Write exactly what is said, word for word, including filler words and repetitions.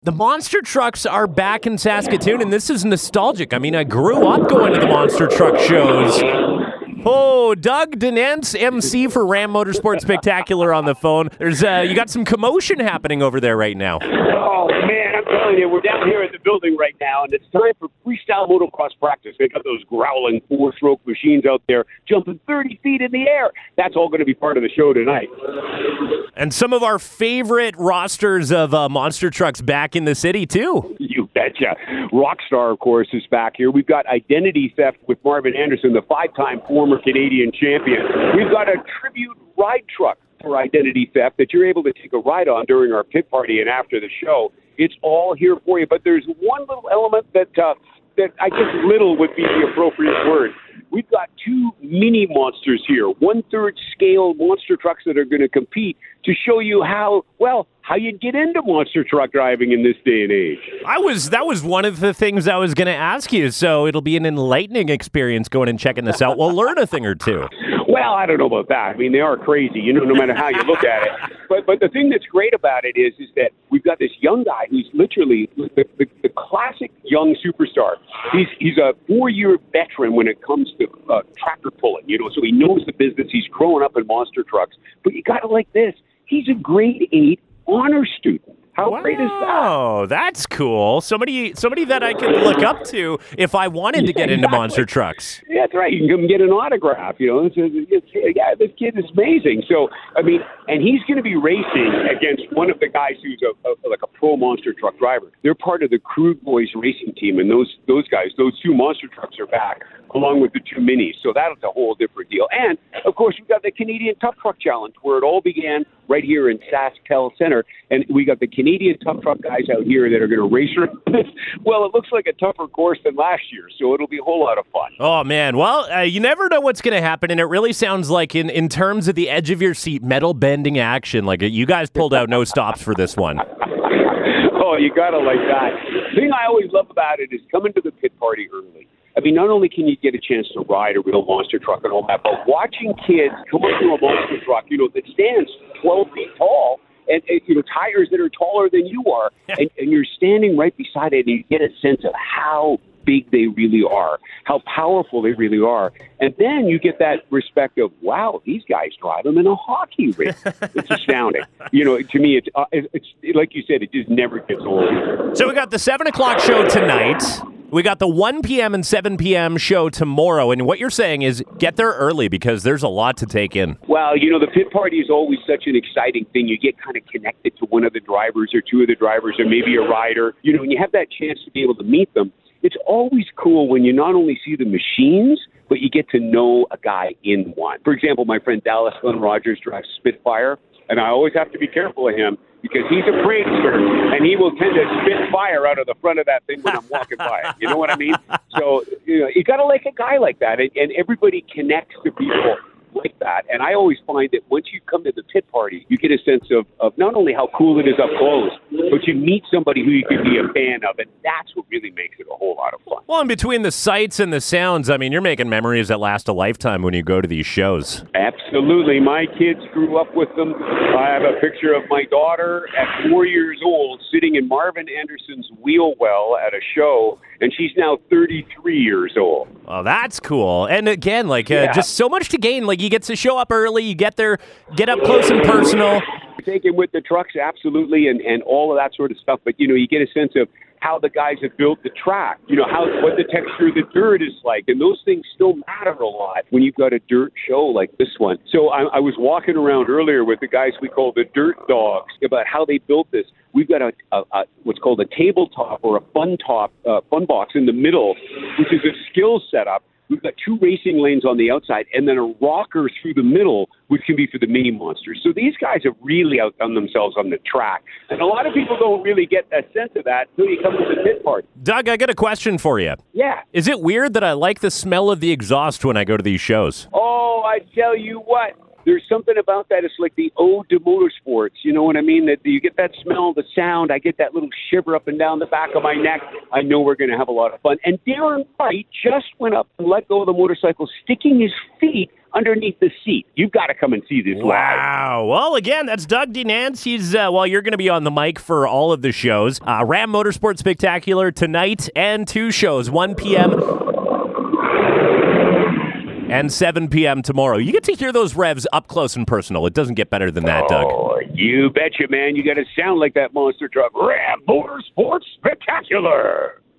The monster trucks are back in Saskatoon, and this is nostalgic. I mean, I grew up going to the monster truck shows. Oh, Doug Denence, M C for Ram Motorsport Spectacular on the phone. There's, uh, you got some commotion happening over there right now. Oh, man, I'm telling you, we're down here at the building right now, and it's time for freestyle motocross practice. They got those growling four-stroke machines out there jumping thirty feet in the air. That's all going to be part of the show tonight. And some of our favorite rosters of uh, monster trucks back in the city, too. You betcha. Rockstar, of course, is back here. We've got Identity Theft with Marvin Anderson, the five-time former Canadian champion. We've got a tribute ride truck for Identity Theft that you're able to take a ride on during our pit party and after the show. It's all here for you. But there's one little element that, uh, that I guess little would be the appropriate word. We've got two mini monsters here, one-third scale monster trucks that are going to compete to show you how, well, how you get into monster truck driving in this day and age. I was that was one of the things I was going to ask you, so it'll be an enlightening experience going and checking this out. We'll learn a thing or two. Well, I don't know about that. I mean, they are crazy, you know, no matter how you look at it. But but the thing that's great about it is is that we've got this young guy who's literally the, the, the classic young superstar. He's he's a four-year veteran when it comes to uh, tractor pulling, you know, so he knows the business. He's growing up in monster trucks. But you got it like this. He's a grade eight honor student. How wow, great is that? Oh, that's cool. Somebody somebody that I could look up to if I wanted to get Yeah, into exactly. monster trucks. Yeah, that's right. You can come get an autograph. You know, it's, it's, yeah, this kid is amazing. So, I mean, and he's going to be racing against one of the guys who's a, a like a pro monster truck driver. They're part of the Crude Boys racing team, and those those guys, those two monster trucks are back along with the two minis. So that's a whole different deal. And of course, we've got the Canadian Tough Truck Challenge, where it all began right here in SaskTel Center, and we got the Canadian Tough Truck guys out here that are going to race around this. Well, it looks like a tougher course than last year, so it'll be a whole lot of fun. Oh, man. Well, uh, you never know what's going to happen, and it really sounds like in, in terms of the edge of your seat, metal bending action, like uh, you guys pulled out no stops for this one. Oh, you got to like that. The thing I always love about it is coming to the pit party early. I mean, not only can you get a chance to ride a real monster truck and all that, but watching kids come up to a monster truck, you know, that stands twelve feet tall, and, and you know, tires that are taller than you are, and, and you're standing right beside it, and you get a sense of how big they really are, how powerful they really are. And then you get that respect of, wow, these guys drive them in a hockey rink. It's astounding. You know, to me, it's, uh, it's like you said, it just never gets old. So we got the seven o'clock show tonight. We got the one p.m. and seven p.m. show tomorrow. And what you're saying is get there early because there's a lot to take in. Well, you know, the pit party is always such an exciting thing. You get kind of connected to one of the drivers or two of the drivers or maybe a rider. You know, and you have that chance to be able to meet them. It's always cool when you not only see the machines, but you get to know a guy in one. For example, my friend Dallas Glenn Rogers drives Spitfire, and I always have to be careful of him because he's a prankster, and he will tend to spit fire out of the front of that thing when I'm walking by it. You know what I mean? So, you know, you got to like a guy like that, and, and everybody connects to people like that. And I always find that once you come to the pit party, you get a sense of, of not only how cool it is up close, but you meet somebody who you could be a fan of, and that's what really makes it a whole lot of fun. Well, in between the sights and the sounds, I mean, you're making memories that last a lifetime when you go to these shows. Absolutely. My kids grew up with them. I have a picture of my daughter at four years old sitting in Marvin Anderson's wheel well at a show, and she's now thirty-three years old. Well, that's cool. And again, like, uh, Yeah. just so much to gain. Like, you get to show up early, you get there, get up close and personal. Taken with the trucks, absolutely, and, and all of that sort of stuff. But, you know, you get a sense of how the guys have built the track, you know, how what the texture of the dirt is like. And those things still matter a lot when you've got a dirt show like this one. So I, I was walking around earlier with the guys we call the Dirt Dogs about how they built this. We've got a, a, a what's called a tabletop or a fun top, uh, fun box in the middle, which is a skill setup. We've got two racing lanes on the outside and then a rocker through the middle, which can be for the mini monsters. So these guys have really outdone themselves on the track. And a lot of people don't really get a sense of that until you come to the pit party. Doug, I got a question for you. Yeah. Is it weird that I like the smell of the exhaust when I go to these shows? Oh, I tell you what. there's something about that. It's like the ode to motorsports. You know what I mean? That you get that smell, the sound. I get that little shiver up and down the back of my neck. I know we're going to have a lot of fun. And Darren Wright just went up and let go of the motorcycle, sticking his feet underneath the seat. You've got to come and see this live. Wow. Well, again, that's Doug DeNance. He's, uh, well, you're going to be on the mic for all of the shows. Uh, Ram Motorsport Spectacular tonight and two shows, one p.m. and seven p.m. tomorrow. You get to hear those revs up close and personal. It doesn't get better than that, Doug. Oh, you betcha, man. You got to sound like that monster truck. Ram Motorsport Spectacular.